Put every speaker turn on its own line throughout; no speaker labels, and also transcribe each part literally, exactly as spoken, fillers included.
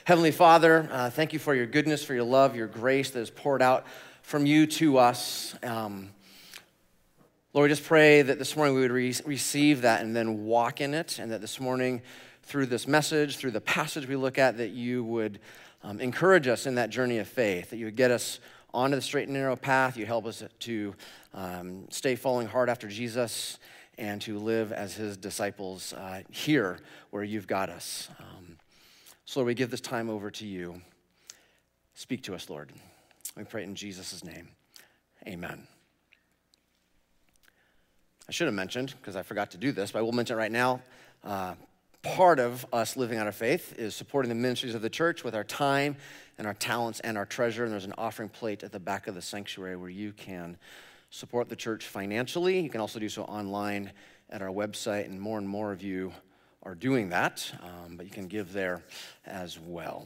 Heavenly Father, uh, thank you for your goodness, for your love, your grace that is poured out from you to us. Um, Lord, we just pray that this morning we would re- receive that and then walk in it, and that this morning through this message, through the passage we look at, that you would um, encourage us in that journey of faith, that you would get us onto the straight and narrow path, you help us to um, stay following hard after Jesus and to live as his disciples uh, here where you've got us. Um, So Lord, we give this time over to you. Speak to us, Lord. We pray in Jesus' name. Amen. I should have mentioned, because I forgot to do this, but I will mention it right now. Uh, part of us living out our faith is supporting the ministries of the church with our time and our talents and our treasure. And there's an offering plate at the back of the sanctuary where you can support the church financially. You can also do so online at our website, and more and more of you are doing that, um, but you can give there as well.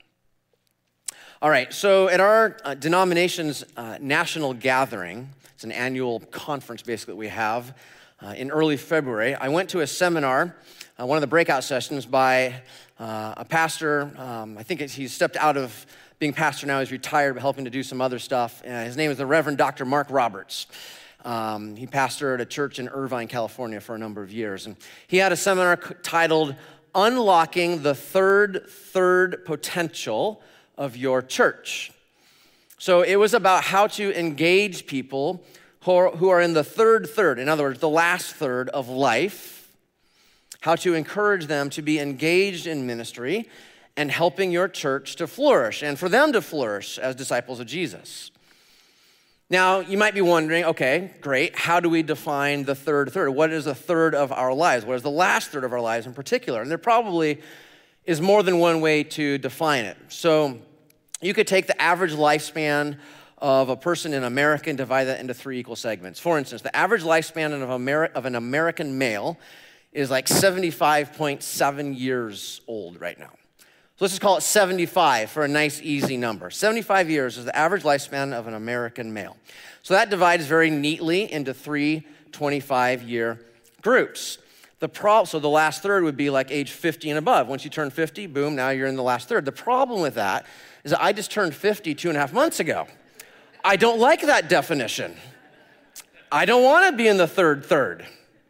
All right, so at our uh, denomination's uh, national gathering, it's an annual conference basically that we have uh, in early February, I went to a seminar, uh, one of the breakout sessions by uh, a pastor. Um, I think it's, he's stepped out of being pastor now, he's retired, but helping to do some other stuff. Uh, his name is the Reverend Doctor Mark Roberts. Um, he pastored a church in Irvine, California for a number of years. And he had a seminar titled, Unlocking the Third Third Potential of Your Church. So it was about how to engage people who are, who are in the third third, in other words, the last third of life, how to encourage them to be engaged in ministry and helping your church to flourish and for them to flourish as disciples of Jesus. Now, you might be wondering, okay, great, how do we define the third third? What is the third of our lives? What is the last third of our lives in particular? And there probably is more than one way to define it. So you could take the average lifespan of a person in America and divide that into three equal segments. For instance, the average lifespan of, Ameri- of an American male is like seventy-five point seven years old right now. So let's just call it seventy-five for a nice, easy number. seventy-five years is the average lifespan of an American male. So that divides very neatly into three twenty-five-year groups. The pro- so the last third would be like age fifty and above. Once you turn fifty, boom, now you're in the last third. The problem with that is that I just turned fifty two and a half months ago. I don't like that definition. I don't want to be in the third third.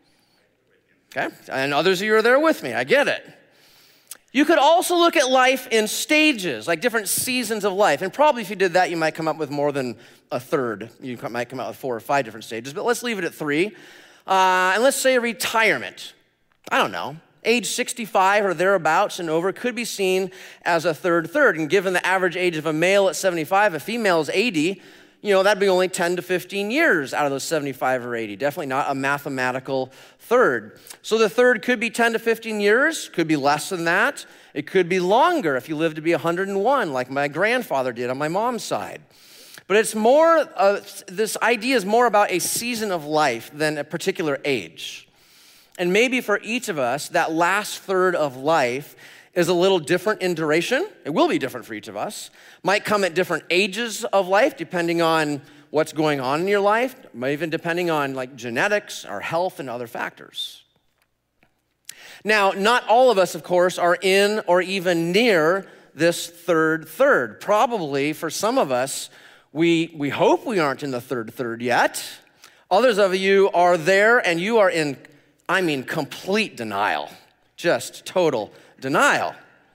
Okay? And others of you are there with me. I get it. You could also look at life in stages, like different seasons of life. And probably if you did that, you might come up with more than a third. You might come out with four or five different stages, but let's leave it at three. Uh, and let's say retirement. I don't know. Age sixty-five or thereabouts and over could be seen as a third third. And given the average age of a male at seventy-five, a female is eighty, you know, that'd be only ten to fifteen years out of those seventy-five or eighty. Definitely not a mathematical third. So the third could be ten to fifteen years, could be less than that. It could be longer if you live to be one hundred and one, like my grandfather did on my mom's side. But it's more, uh, this idea is more about a season of life than a particular age. And maybe for each of us, that last third of life is a little different in duration. It will be different for each of us. Might come at different ages of life, depending on what's going on in your life, even depending on like genetics or health and other factors. Now, not all of us, of course, are in or even near this third third. Probably for some of us, we, we hope we aren't in the third third yet. Others of you are there and you are in, I mean, complete denial, just total denial.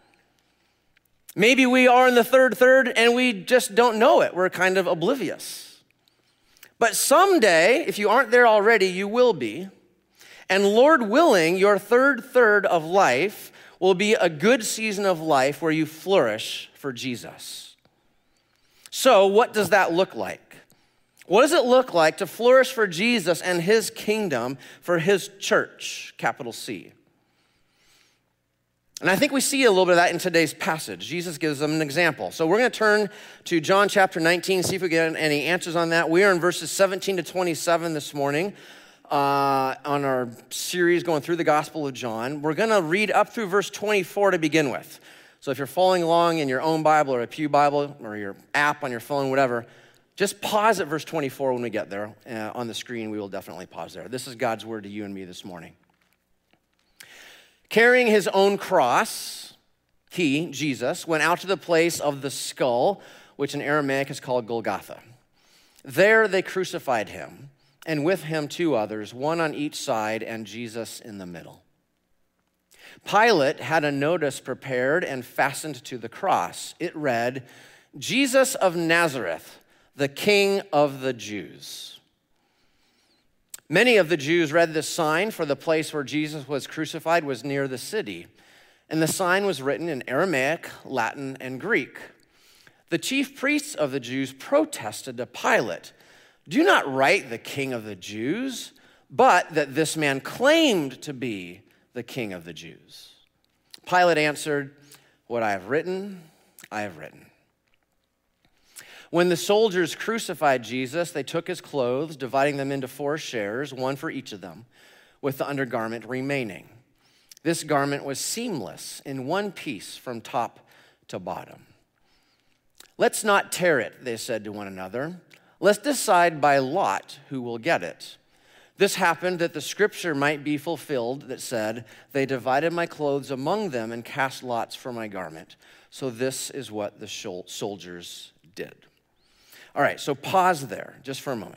Maybe we are in the third third and we just don't know it. We're kind of oblivious. But someday, if you aren't there already, you will be. And Lord willing, your third third of life will be a good season of life where you flourish for Jesus. So what does that look like? What does it look like to flourish for Jesus and his kingdom, for his church, capital C? And I think we see a little bit of that in today's passage. Jesus gives them an example. So we're going to turn to John chapter nineteen, see if we get any answers on that. We are in verses seventeen to twenty-seven this morning uh, on our series going through the Gospel of John. We're going to read up through verse twenty-four to begin with. So if you're following along in your own Bible or a Pew Bible or your app on your phone, whatever, just pause at verse twenty-four when we get there. Uh, on the screen, we will definitely pause there. This is God's word to you and me this morning. Carrying his own cross, he, Jesus, went out to the place of the skull, which in Aramaic is called Golgotha. There they crucified him, and with him two others, one on each side and Jesus in the middle. Pilate had a notice prepared and fastened to the cross. It read, "Jesus of Nazareth, the King of the Jews." Many of the Jews read this sign, for the place where Jesus was crucified was near the city, and the sign was written in Aramaic, Latin, and Greek. The chief priests of the Jews protested to Pilate, "Do not write the King of the Jews, but that this man claimed to be the King of the Jews." Pilate answered, "What I have written, I have written." When the soldiers crucified Jesus, they took his clothes, dividing them into four shares, one for each of them, with the undergarment remaining. This garment was seamless, in one piece from top to bottom. "Let's not tear it," they said to one another. "Let's decide by lot who will get it." This happened that the scripture might be fulfilled that said, "They divided my clothes among them and cast lots for my garment." So this is what the soldiers did. All right, so pause there just for a moment.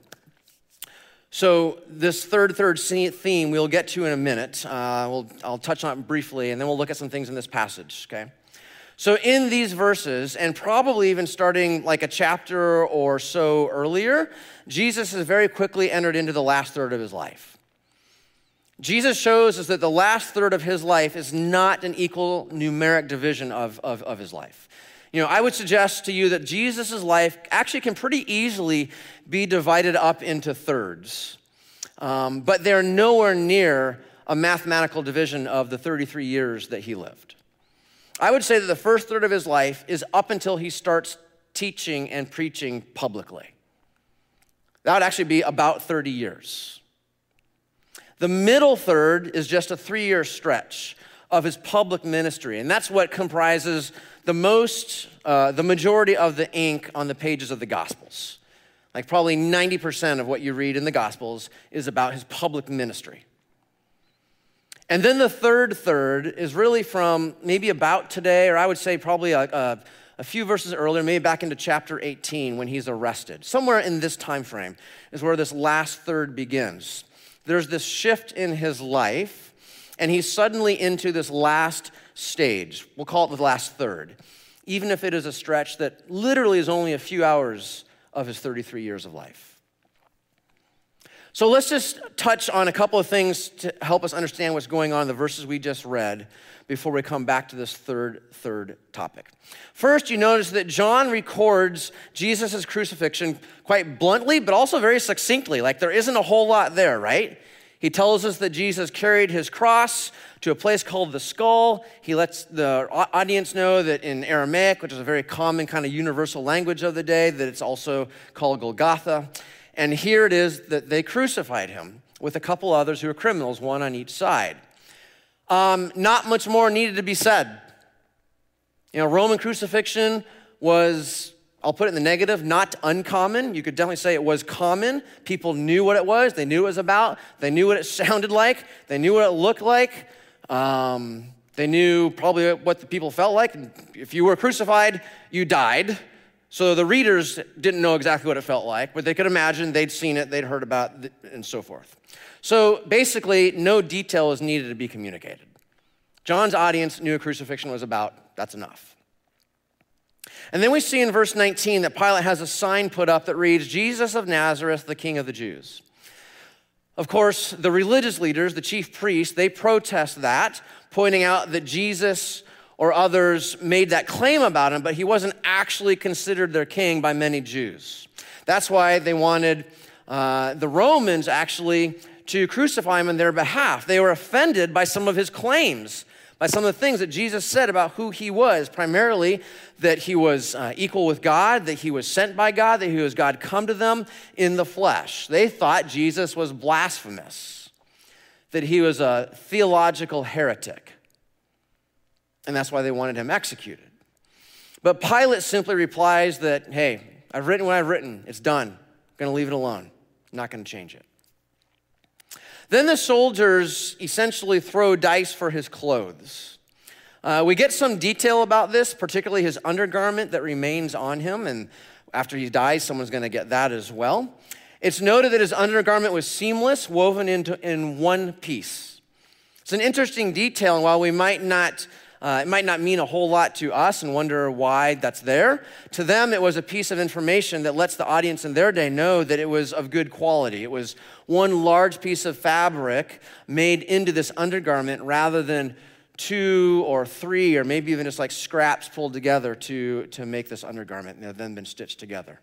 So this third, third theme we'll get to in a minute. Uh, we'll, I'll touch on it briefly, and then we'll look at some things in this passage, okay? So in these verses, and probably even starting like a chapter or so earlier, Jesus has very quickly entered into the last third of his life. Jesus shows us that the last third of his life is not an equal numeric division of, of, of his life. You know, I would suggest to you that Jesus' life actually can pretty easily be divided up into thirds, um, but they're nowhere near a mathematical division of the thirty-three years that he lived. I would say that the first third of his life is up until he starts teaching and preaching publicly. That would actually be about thirty years. The middle third is just a three-year stretch of his public ministry, and that's what comprises the most, uh, the majority of the ink on the pages of the Gospels. Like probably ninety percent of what you read in the Gospels is about his public ministry. And then the third third is really from maybe about today, or I would say probably a, a, a few verses earlier, maybe back into chapter eighteen when he's arrested. Somewhere in this time frame is where this last third begins. There's this shift in his life, and he's suddenly into this last stage. We'll call it the last third, even if it is a stretch that literally is only a few hours of his thirty-three years of life. So let's just touch on a couple of things to help us understand what's going on in the verses we just read before we come back to this third, third topic. First, you notice that John records Jesus' crucifixion quite bluntly, but also very succinctly. Like there isn't a whole lot there, right? He tells us that Jesus carried his cross to a place called the skull. He lets the audience know that in Aramaic, which is a very common kind of universal language of the day, that it's also called Golgotha. And here it is that they crucified him with a couple others who are criminals, one on each side. Um, not much more needed to be said. You know, Roman crucifixion was, I'll put it in the negative, not uncommon. You could definitely say it was common. People knew what it was. They knew what it was about. They knew what it sounded like. They knew what it looked like. Um, they knew probably what the people felt like. If you were crucified, you died. So the readers didn't know exactly what it felt like, but they could imagine they'd seen it, they'd heard about it, and so forth. So basically, no detail is needed to be communicated. John's audience knew what crucifixion was about. That's enough. And then we see in verse nineteen that Pilate has a sign put up that reads, "Jesus of Nazareth, the King of the Jews." Of course, the religious leaders, the chief priests, they protest that, pointing out that Jesus or others made that claim about him, but he wasn't actually considered their king by many Jews. That's why they wanted uh, the Romans actually to crucify him on their behalf. They were offended by some of his claims, by some of the things that Jesus said about who he was, primarily that he was uh, equal with God, that he was sent by God, that he was God come to them in the flesh. They thought Jesus was blasphemous, that he was a theological heretic. And that's why they wanted him executed. But Pilate simply replies that, hey, I've written what I've written. It's done. I'm going to leave it alone. I'm not going to change it. Then the soldiers essentially throw dice for his clothes. Uh, we get some detail about this, particularly his undergarment that remains on him, and after he dies, someone's going to get that as well. It's noted that his undergarment was seamless, woven into in one piece. It's an interesting detail, and while we might not, uh, it might not mean a whole lot to us and wonder why that's there, to them it was a piece of information that lets the audience in their day know that it was of good quality. It was one large piece of fabric made into this undergarment rather than two or three or maybe even just like scraps pulled together to, to make this undergarment and have then been stitched together.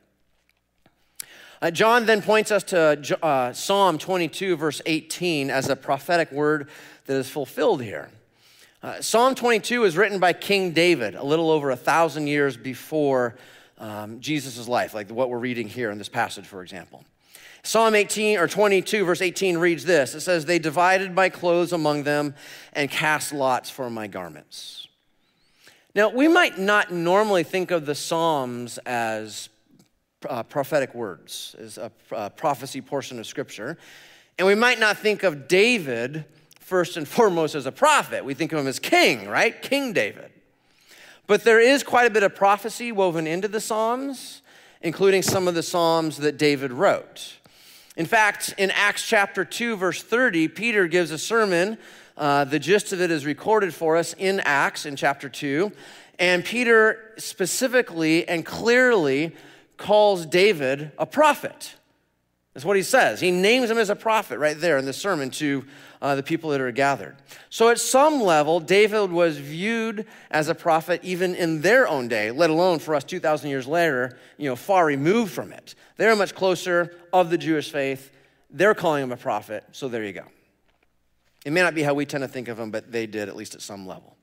Uh, John then points us to uh, Psalm twenty-two, verse eighteen, as a prophetic word that is fulfilled here. Uh, Psalm twenty-two is written by King David a little over a thousand years before um, Jesus' life, like what we're reading here in this passage, for example. Psalm eighteen or twenty-two, verse eighteen reads this. It says, "They divided my clothes among them and cast lots for my garments." Now, we might not normally think of the Psalms as uh, prophetic words, as a, a prophecy portion of Scripture. And we might not think of David first and foremost as a prophet. We think of him as king, right? King David. But there is quite a bit of prophecy woven into the Psalms, including some of the Psalms that David wrote. In fact, in Acts chapter two, verse thirty, Peter gives a sermon. Uh, the gist of it is recorded for us in Acts in chapter two. And Peter specifically and clearly calls David a prophet. That's what he says. He names him as a prophet right there in the sermon to uh, the people that are gathered. So at some level, David was viewed as a prophet even in their own day, let alone for us two thousand years later, you know, far removed from it. They're much closer of the Jewish faith. They're calling him a prophet, so there you go. It may not be how we tend to think of him, but they did, at least at some level.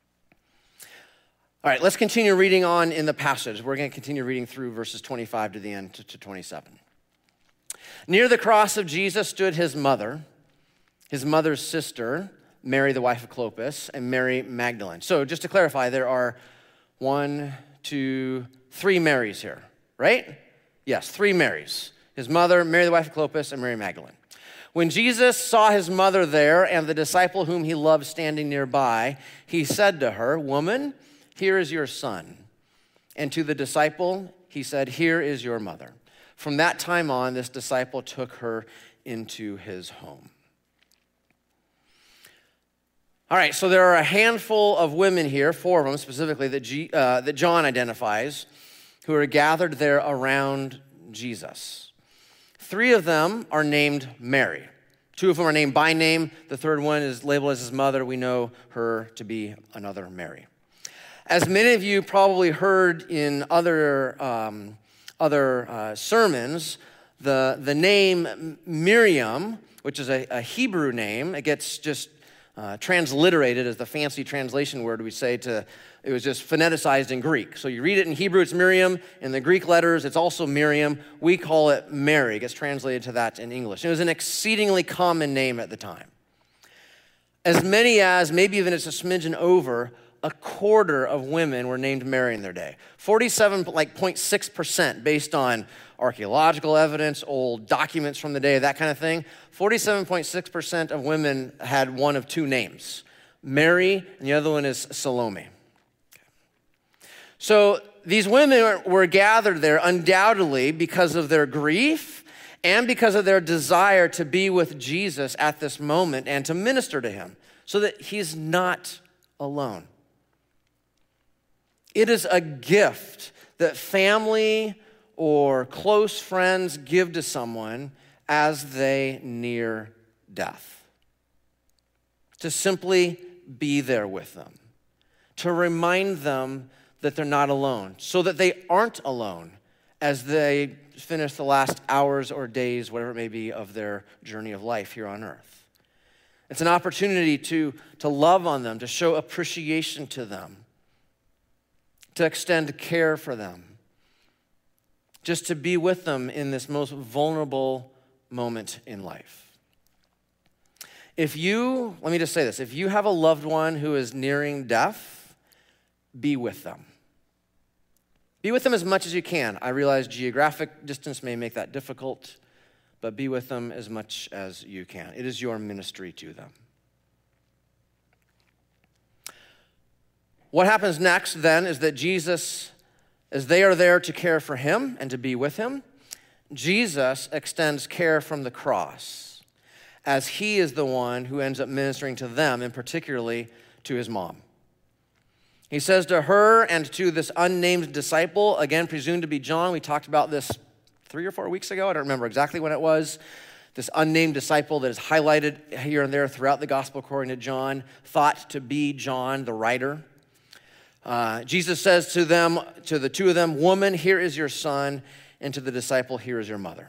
All right, let's continue reading on in the passage. We're going to continue reading through verses twenty-five to the end to, to twenty-seven. Near the cross of Jesus stood his mother, his mother's sister, Mary, the wife of Clopas, and Mary Magdalene. So just to clarify, there are one, two, three Marys here, right? Yes, three Marys. His mother, Mary, the wife of Clopas, and Mary Magdalene. When Jesus saw his mother there and the disciple whom he loved standing nearby, he said to her, "Woman, here is your son." And to the disciple, he said, "Here is your mother." From that time on, this disciple took her into his home. All right, so there are a handful of women here, four of them specifically, that, G, uh, that John identifies, who are gathered there around Jesus. Three of them are named Mary. Two of them are named by name. The third one is labeled as his mother. We know her to be another Mary. As many of you probably heard in other um, other uh, sermons, the, the name Miriam, which is a, a Hebrew name, it gets just uh, transliterated as the fancy translation word we say to, it was just phoneticized in Greek. So you read it in Hebrew, it's Miriam. In the Greek letters, it's also Miriam. We call it Mary. It gets translated to that in English. It was an exceedingly common name at the time. As many as, maybe even it's a smidgen over, a quarter of women were named Mary in their day. forty-seven point six percent based on archaeological evidence, old documents from the day, that kind of thing. forty-seven point six percent of women had one of two names, Mary, and the other one is Salome. So these women were gathered there undoubtedly because of their grief and because of their desire to be with Jesus at this moment and to minister to him so that he's not alone. It is a gift that family or close friends give to someone as they near death. To simply be there with them. To remind them that they're not alone. So that they aren't alone as they finish the last hours or days, whatever it may be, of their journey of life here on earth. It's an opportunity to, to love on them, to show appreciation to them, to extend care for them, just to be with them in this most vulnerable moment in life. If you, let me just say this, if you have a loved one who is nearing death, be with them. Be with them as much as you can. I realize geographic distance may make that difficult, but be with them as much as you can. It is your ministry to them. What happens next then is that Jesus, as they are there to care for him and to be with him, Jesus extends care from the cross as he is the one who ends up ministering to them, and particularly to his mom. He says to her and to this unnamed disciple, again presumed to be John, we talked about this three or four weeks ago, I don't remember exactly when it was, this unnamed disciple that is highlighted here and there throughout the gospel according to John, thought to be John, the writer. Uh, Jesus says to them, to the two of them, "Woman, here is your son," and to the disciple, "Here is your mother."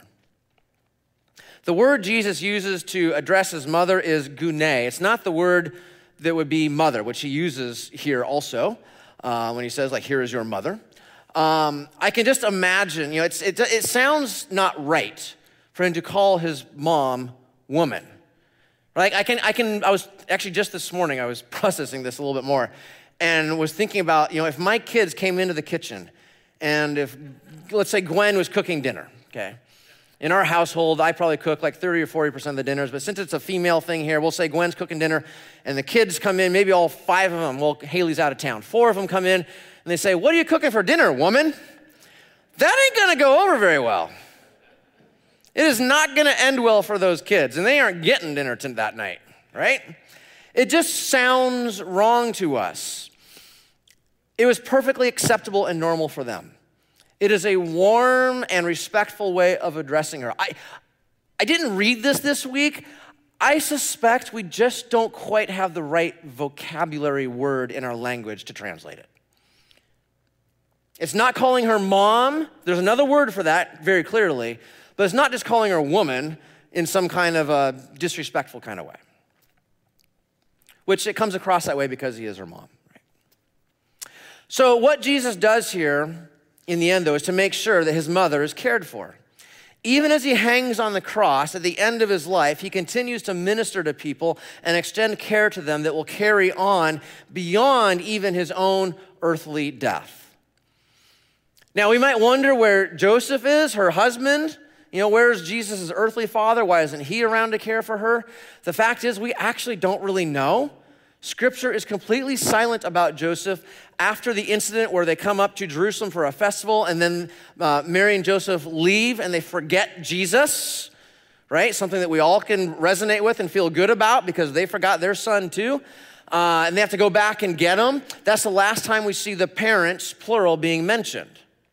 The word Jesus uses to address his mother is gune. It's not the word that would be mother, which he uses here also uh, when he says, like, "Here is your mother." Um, I can just imagine, you know, it's, it, it sounds not right for him to call his mom woman. Like I can, I can, I was actually just this morning, I was processing this a little bit more and was thinking about, you know, if my kids came into the kitchen and if, let's say Gwen was cooking dinner, okay? In our household, I probably cook like thirty or forty percent of the dinners, but since it's a female thing here, we'll say Gwen's cooking dinner and the kids come in, maybe all five of them, well, Haley's out of town. Four of them come in and they say, "What are you cooking for dinner, woman?" That ain't gonna go over very well. It is not gonna end well for those kids, and they aren't getting dinner t- that night, right? It just sounds wrong to us. It was perfectly acceptable and normal for them. It is a warm and respectful way of addressing her. I, I didn't read this this week. I suspect we just don't quite have the right vocabulary word in our language to translate it. It's not calling her mom. There's another word for that very clearly, but it's not just calling her woman in some kind of a disrespectful kind of way, which it comes across that way because he is her mom. Right? So what Jesus does here in the end, though, is to make sure that his mother is cared for. Even as he hangs on the cross at the end of his life, he continues to minister to people and extend care to them that will carry on beyond even his own earthly death. Now, we might wonder where Joseph is, her husband. You know, where's Jesus' earthly father? Why isn't he around to care for her? The fact is, we actually don't really know. Scripture is completely silent about Joseph after the incident where they come up to Jerusalem for a festival and then uh, Mary and Joseph leave and they forget Jesus, right? Something that we all can resonate with and feel good about because they forgot their son too. Uh, and they have to go back and get him. That's the last time we see the parents, plural, being mentioned.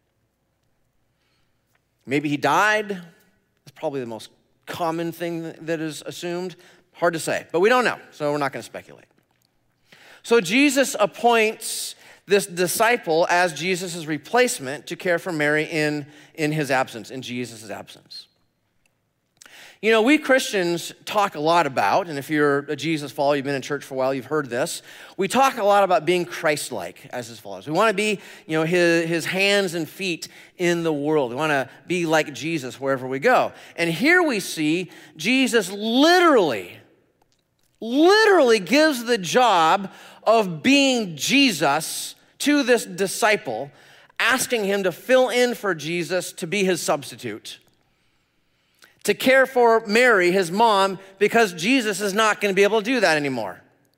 Maybe he died. That's probably the most common thing that is assumed. Hard to say, but we don't know, so we're not going to speculate. So Jesus appoints this disciple as Jesus' replacement to care for Mary in, in his absence, in Jesus' absence. You know, we Christians talk a lot about, and if you're a Jesus follower, you've been in church for a while, you've heard this, we talk a lot about being Christ-like as his followers. We want to be, you know, his, his hands and feet in the world. We want to be like Jesus wherever we go. And here we see Jesus literally, literally gives the job of being Jesus to this disciple, asking him to fill in for Jesus to be his substitute, to care for Mary, his mom, because Jesus is not going to be able to do that anymore.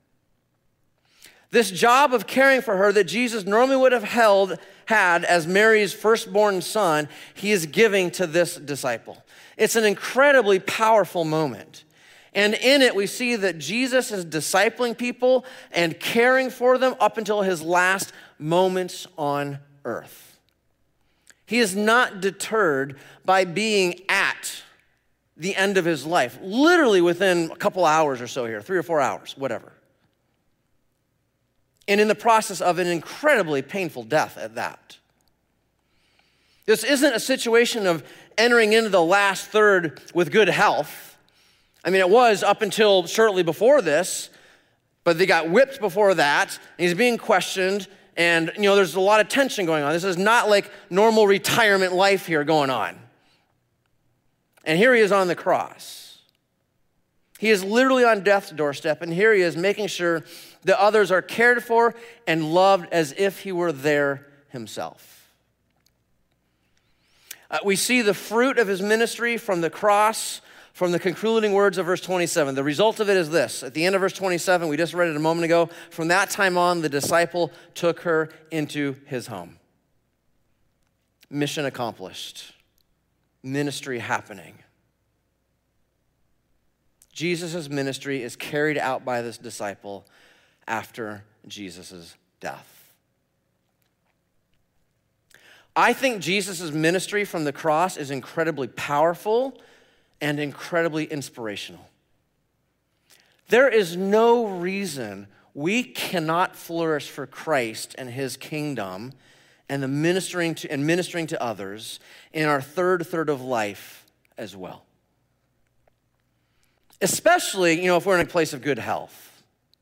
This job of caring for her that Jesus normally would have held, had as Mary's firstborn son, he is giving to this disciple. It's an incredibly powerful moment. And in it, we see that Jesus is discipling people and caring for them up until his last moments on earth. He is not deterred by being at the end of his life, literally within a couple hours or so here, three or four hours, whatever. And in the process of an incredibly painful death at that. This isn't a situation of entering into the last third with good health. I mean, it was up until shortly before this, but they got whipped before that, and he's being questioned, and, you know, there's a lot of tension going on. This is not like normal retirement life here going on. And here he is on the cross. He is literally on death's doorstep, and here he is making sure that others are cared for and loved as if he were there himself. Uh, we see the fruit of his ministry from the cross from the concluding words of verse twenty-seven. The result of it is this. At the end of verse twenty-seven, we just read it a moment ago. From that time on, the disciple took her into his home. Mission accomplished. Ministry happening. Jesus' ministry is carried out by this disciple after Jesus' death. I think Jesus' ministry from the cross is incredibly powerful and incredibly inspirational. There is no reason we cannot flourish for Christ and his kingdom and the ministering to and ministering to others in our third third of life as well. Especially, you know, if we're in a place of good health.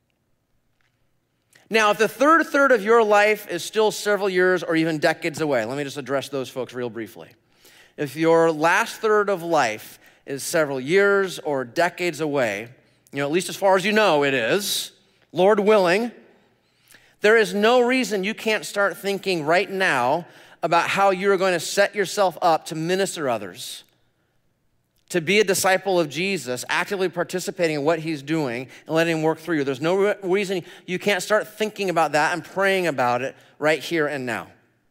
Now, if the third third of your life is still several years or even decades away, let me just address those folks real briefly. If your last third of life is several years or decades away, you know, at least as far as you know it is, Lord willing, there is no reason you can't start thinking right now about how you're going to set yourself up to minister others, to be a disciple of Jesus, actively participating in what he's doing and letting him work through you. There's no reason you can't start thinking about that and praying about it right here and now.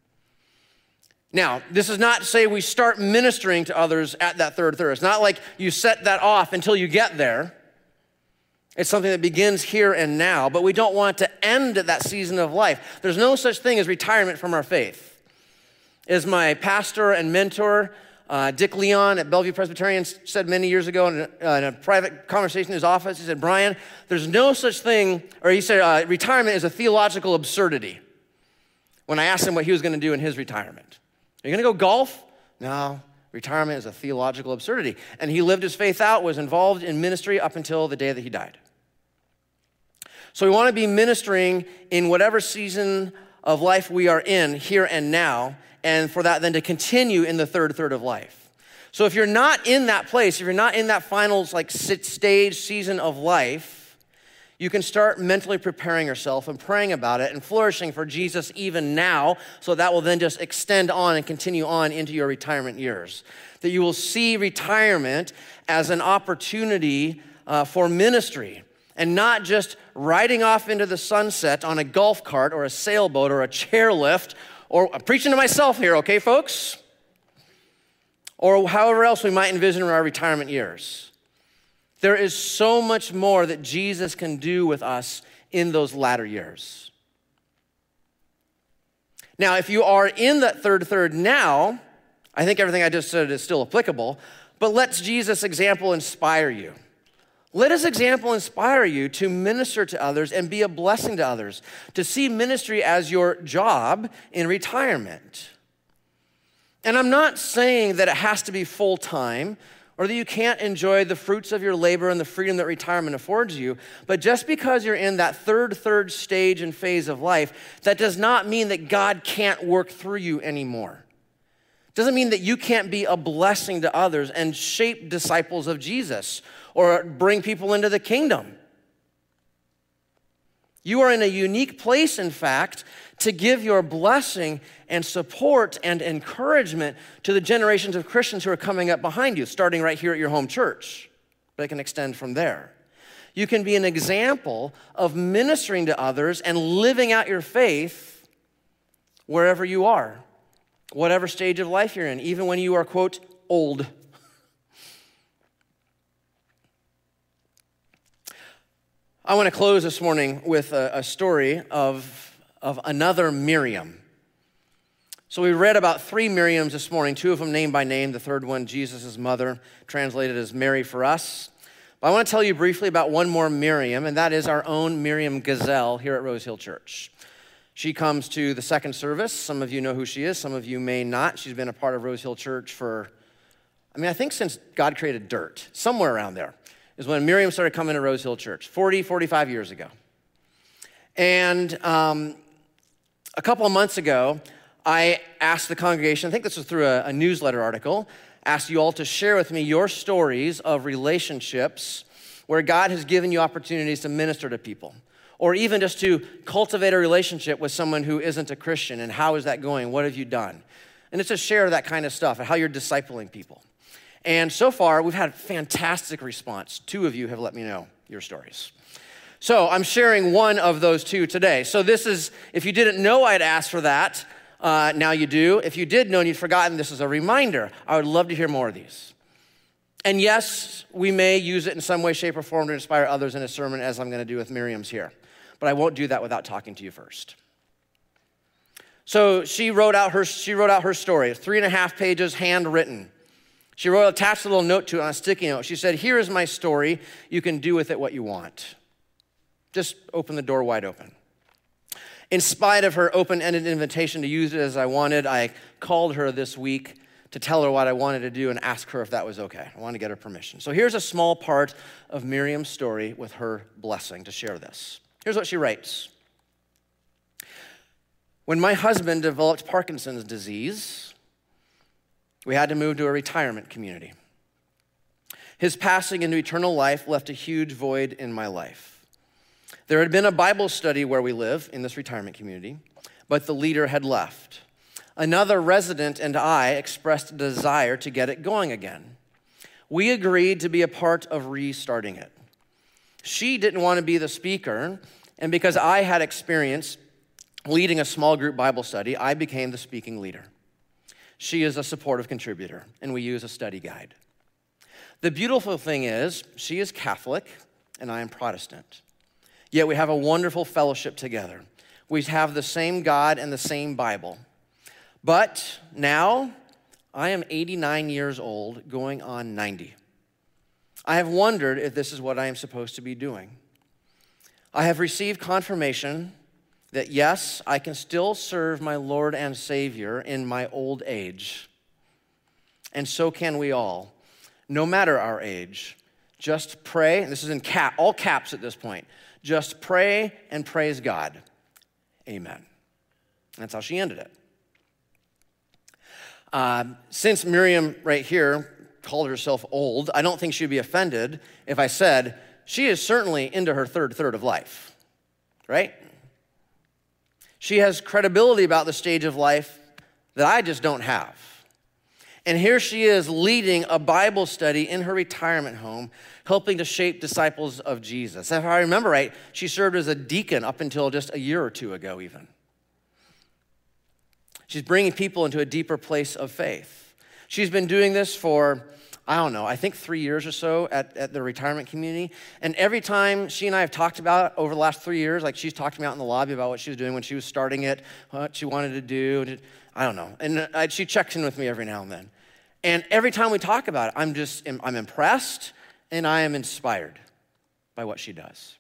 Now, this is not to say we start ministering to others at that third third. It's not like you set that off until you get there. It's something that begins here and now, but we don't want to end at that season of life. There's no such thing as retirement from our faith. As my pastor and mentor, uh, Dick Leon at Bellevue Presbyterian, said many years ago in a, uh, in a private conversation in his office, he said, Brian, there's no such thing, or he said, uh, retirement is a theological absurdity. When I asked him what he was going to do in his retirement. Are you going to go golf? No, retirement is a theological absurdity. And he lived his faith out, was involved in ministry up until the day that he died. So we want to be ministering in whatever season of life we are in, here and now, and for that then to continue in the third third of life. So if you're not in that place, if you're not in that final like stage season of life, you can start mentally preparing yourself and praying about it and flourishing for Jesus even now, so that will then just extend on and continue on into your retirement years. That you will see retirement as an opportunity uh, for ministry and not just riding off into the sunset on a golf cart or a sailboat or a chairlift, or I'm preaching to myself here, okay, folks? Or however else we might envision our retirement years. There is so much more that Jesus can do with us in those latter years. Now, if you are in that third third now, I think everything I just said is still applicable, but let Jesus' example inspire you. Let his example inspire you to minister to others and be a blessing to others, to see ministry as your job in retirement. And I'm not saying that it has to be full-time, or that you can't enjoy the fruits of your labor and the freedom that retirement affords you. But just because you're in that third, third stage and phase of life, that does not mean that God can't work through you anymore. Doesn't mean that you can't be a blessing to others and shape disciples of Jesus or bring people into the kingdom. You are in a unique place, in fact, to give your blessing and support and encouragement to the generations of Christians who are coming up behind you, starting right here at your home church. But it can extend from there. You can be an example of ministering to others and living out your faith wherever you are, whatever stage of life you're in, even when you are, quote, old. I want to close this morning with a, a story of, of another Miriam. So we read about three Miriams this morning, two of them named by name, the third one, Jesus' mother, translated as Mary for us. But I want to tell you briefly about one more Miriam, and that is our own Miriam Gazelle here at Rose Hill Church. She comes to the second service. Some of you know who she is, some of you may not. She's been a part of Rose Hill Church for, I mean, I think since God created dirt, somewhere around there is when Miriam started coming to Rose Hill Church, forty, forty-five years ago. And um, a couple of months ago, I asked the congregation, I think this was through a, a newsletter article, asked you all to share with me your stories of relationships where God has given you opportunities to minister to people, or even just to cultivate a relationship with someone who isn't a Christian, and how is that going? What have you done? And it's a share of that kind of stuff and how you're discipling people. And so far, we've had fantastic response. Two of you have let me know your stories. So I'm sharing one of those two today. So this is, if you didn't know I'd asked for that, uh, now you do. If you did know and you'd forgotten, this is a reminder. I would love to hear more of these. And yes, we may use it in some way, shape, or form to inspire others in a sermon, as I'm going to do with Miriam's here. But I won't do that without talking to you first. So she wrote out her, she wrote out her story, three and a half pages, handwritten. She wrote, attached a little note to it on a sticky note. She said, here is my story. You can do with it what you want. Just open the door wide open. In spite of her open-ended invitation to use it as I wanted, I called her this week to tell her what I wanted to do and ask her if that was okay. I wanted to get her permission. So here's a small part of Miriam's story with her blessing to share this. Here's what she writes. When my husband developed Parkinson's disease, we had to move to a retirement community. His passing into eternal life left a huge void in my life. There had been a Bible study where we live in this retirement community, but the leader had left. Another resident and I expressed a desire to get it going again. We agreed to be a part of restarting it. She didn't want to be the speaker, and because I had experience leading a small group Bible study, I became the speaking leader. She is a supportive contributor, and we use a study guide. The beautiful thing is, she is Catholic, and I am Protestant. Yet we have a wonderful fellowship together. We have the same God and the same Bible. But now, I am eighty-nine years old, going on ninety. I have wondered if this is what I am supposed to be doing. I have received confirmation that yes, I can still serve my Lord and Savior in my old age. And so can we all, no matter our age. Just pray, and this is in cap, all caps at this point. Just pray and praise God. Amen. That's how she ended it. Uh, since Miriam right here called herself old, I don't think she'd be offended if I said she is certainly into her third third of life, right? She has credibility about the stage of life that I just don't have. And here she is leading a Bible study in her retirement home, helping to shape disciples of Jesus. If I remember right, she served as a deacon up until just a year or two ago even. She's bringing people into a deeper place of faith. She's been doing this for, I don't know, I think three years or so at, at the retirement community. And every time she and I have talked about it over the last three years, like she's talked to me out in the lobby about what she was doing when she was starting it, what she wanted to do, I don't know. And I, she checks in with me every now and then. And every time we talk about it, I'm just, I'm impressed and I am inspired by what she does.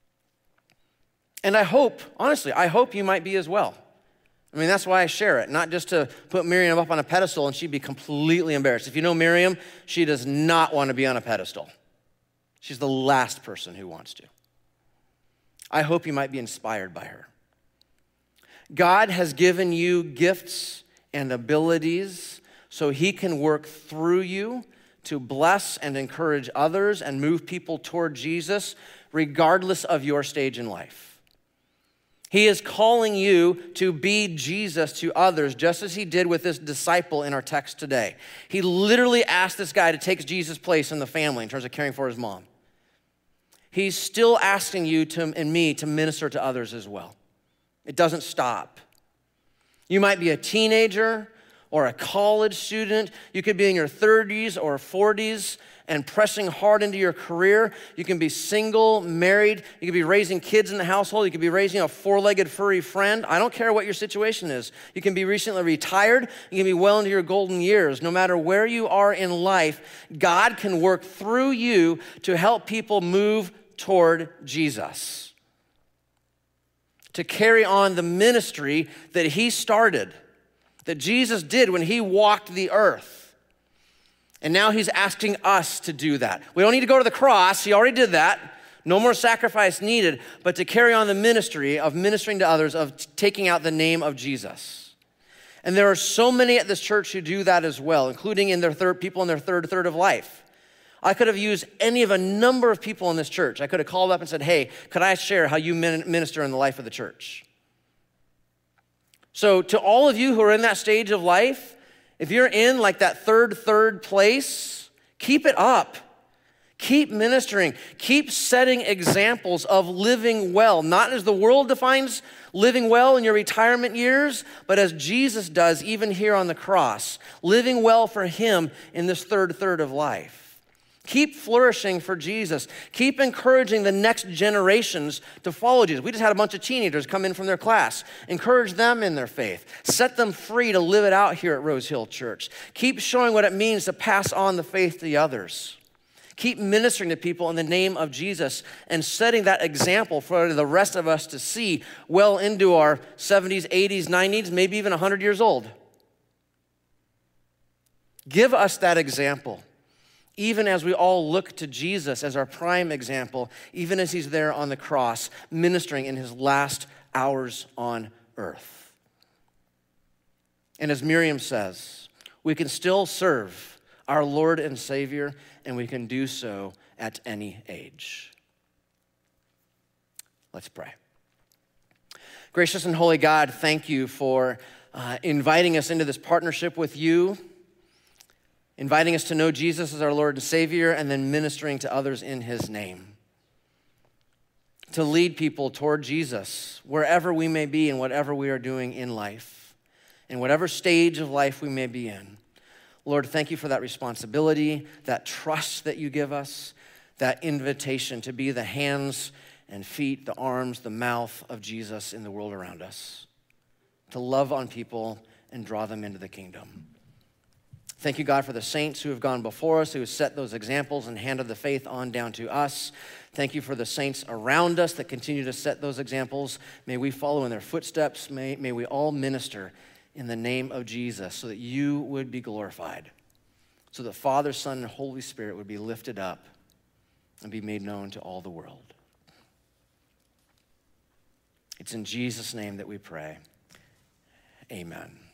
And I hope, honestly, I hope you might be as well. I mean, that's why I share it, not just to put Miriam up on a pedestal and she'd be completely embarrassed. If you know Miriam, she does not want to be on a pedestal. She's the last person who wants to. I hope you might be inspired by her. God has given you gifts and abilities so he can work through you to bless and encourage others and move people toward Jesus, regardless of your stage in life. He is calling you to be Jesus to others, just as he did with this disciple in our text today. He literally asked this guy to take Jesus' place in the family in terms of caring for his mom. He's still asking you to, and me to minister to others as well. It doesn't stop. You might be a teenager or a college student. You could be in your thirties or forties and pressing hard into your career. You can be single, married. You could be raising kids in the household. You could be raising a four-legged furry friend. I don't care what your situation is. You can be recently retired. You can be well into your golden years. No matter where you are in life, God can work through you to help people move toward Jesus, to carry on the ministry that he started, that Jesus did when he walked the earth. And now he's asking us to do that. We don't need to go to the cross. He already did that. No more sacrifice needed, but to carry on the ministry of ministering to others, of taking out the name of Jesus. And there are so many at this church who do that as well, including in their third people in their third third of life. I could have used any of a number of people in this church. I could have called up and said, hey, could I share how you minister in the life of the church? So to all of you who are in that stage of life, if you're in like that third, third place, Keep it up. Keep ministering. Keep setting examples of living well, not as the world defines living well in your retirement years, but as Jesus does even here on the cross, living well for him in this third third of life. Keep flourishing for Jesus. Keep encouraging the next generations to follow Jesus. We just had a bunch of teenagers come in from their class. Encourage them in their faith. Set them free to live it out here at Rose Hill Church. Keep showing what it means to pass on the faith to the others. Keep ministering to people in the name of Jesus and setting that example for the rest of us to see well into our seventies, eighties, nineties, maybe even one hundred years old. Give us that example. Even as we all look to Jesus as our prime example, even as he's there on the cross, ministering in his last hours on earth. And as Miriam says, we can still serve our Lord and Savior, and we can do so at any age. Let's pray. Gracious and holy God, thank you for uh, inviting us into this partnership with you, inviting us to know Jesus as our Lord and Savior, and then ministering to others in his name. To lead people toward Jesus wherever we may be and whatever we are doing in life, in whatever stage of life we may be in. Lord, thank you for that responsibility, that trust that you give us, that invitation to be the hands and feet, the arms, the mouth of Jesus in the world around us, to love on people and draw them into the kingdom. Thank you, God, for the saints who have gone before us, who have set those examples and handed the faith on down to us. Thank you for the saints around us that continue to set those examples. May we follow in their footsteps. May, may we all minister in the name of Jesus so that you would be glorified, so that Father, Son, and Holy Spirit would be lifted up and be made known to all the world. It's in Jesus' name that we pray. Amen.